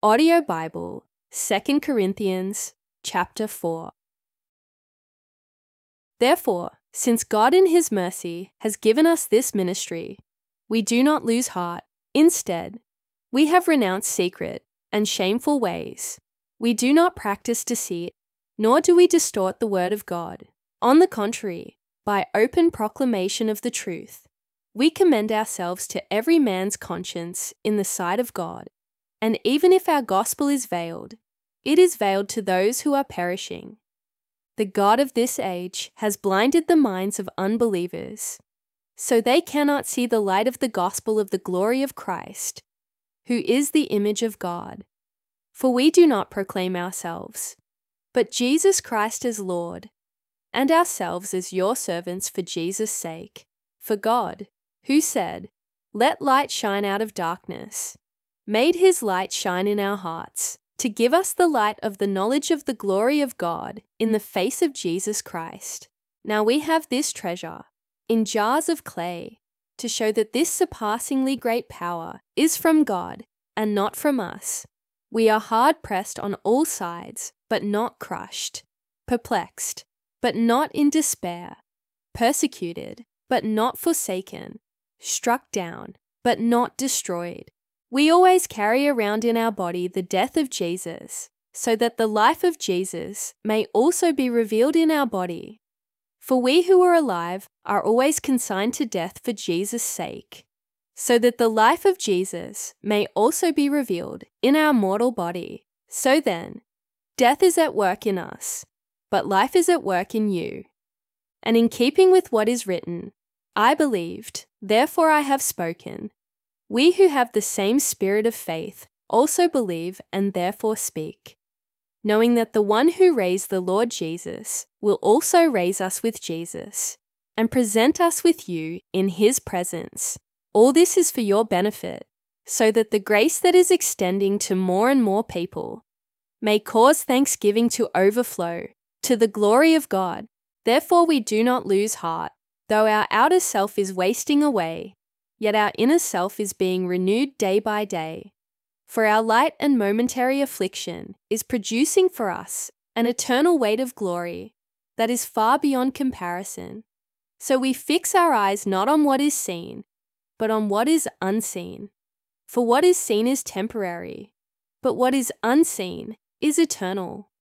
Audio Bible, 2 Corinthians chapter 4. Therefore, since God in His mercy has given us this ministry, we do not lose heart. Instead, we have renounced secret and shameful ways. We do not practice deceit, nor do we distort the word of God. On the contrary, by open proclamation of the truth, we commend ourselves to every man's conscience in the sight of God. And even if our gospel is veiled, it is veiled to those who are perishing. The God of this age has blinded the minds of unbelievers, so they cannot see the light of the gospel of the glory of Christ, who is the image of God. For we do not proclaim ourselves, but Jesus Christ as Lord, and ourselves as your servants for Jesus' sake. For God, who said, "Let light shine out of darkness," made His light shine in our hearts, to give us the light of the knowledge of the glory of God in the face of Jesus Christ. Now we have this treasure in jars of clay, to show that this surpassingly great power is from God and not from us. We are hard pressed on all sides, but not crushed, perplexed, but not in despair, persecuted, but not forsaken, struck down, but not destroyed. We always carry around in our body the death of Jesus, so that the life of Jesus may also be revealed in our body. For we who are alive are always consigned to death for Jesus' sake, so that the life of Jesus may also be revealed in our mortal body. So then, death is at work in us, but life is at work in you. And in keeping with what is written, I believed, therefore I have spoken. We who have the same spirit of faith also believe and therefore speak, knowing that the one who raised the Lord Jesus will also raise us with Jesus and present us with you in His presence. All this is for your benefit, so that the grace that is extending to more and more people may cause thanksgiving to overflow to the glory of God. Therefore we do not lose heart, though our outer self is wasting away, yet our inner self is being renewed day by day. For our light and momentary affliction is producing for us an eternal weight of glory that is far beyond comparison. So we fix our eyes not on what is seen, but on what is unseen. For what is seen is temporary, but what is unseen is eternal.